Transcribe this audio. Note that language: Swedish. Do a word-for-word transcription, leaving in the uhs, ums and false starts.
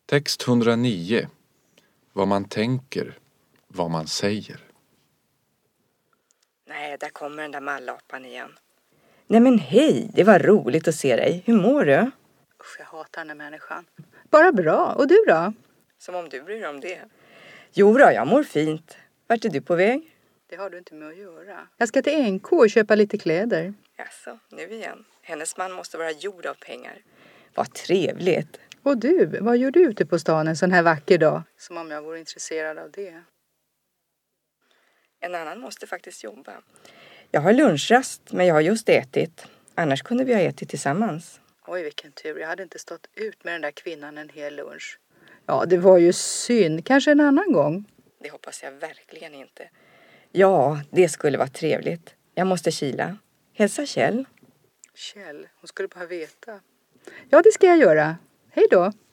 Text etthundranio. Vad man tänker, vad man säger. Nej, där kommer den där mallapan igen. Nej men hej, det var roligt att se dig. Hur mår du? Usch, jag hatar den här människan. Bara bra. Och du då? Som om du bryr dig om det. Jo då, jag mår fint. Vart är du på väg? Det har du inte med att göra. Jag ska till N K och köpa lite kläder. Jaså, nu igen. Hennes man måste vara gjord av pengar. Vad trevligt. Och du, vad gör du ute på stan en sån här vacker dag? Som om jag vore intresserad av det. En annan måste faktiskt jobba. Jag har lunchrast, men jag har just ätit. Annars kunde vi ha ätit tillsammans. Oj, vilken tur. Jag hade inte stått ut med den där kvinnan en hel lunch. Ja, det var ju synd. Kanske en annan gång. Det hoppas jag verkligen inte. Ja, det skulle vara trevligt. Jag måste kila. Hälsa Kjell. Kjell, hon skulle bara veta. Ja, det ska jag göra. Hej då.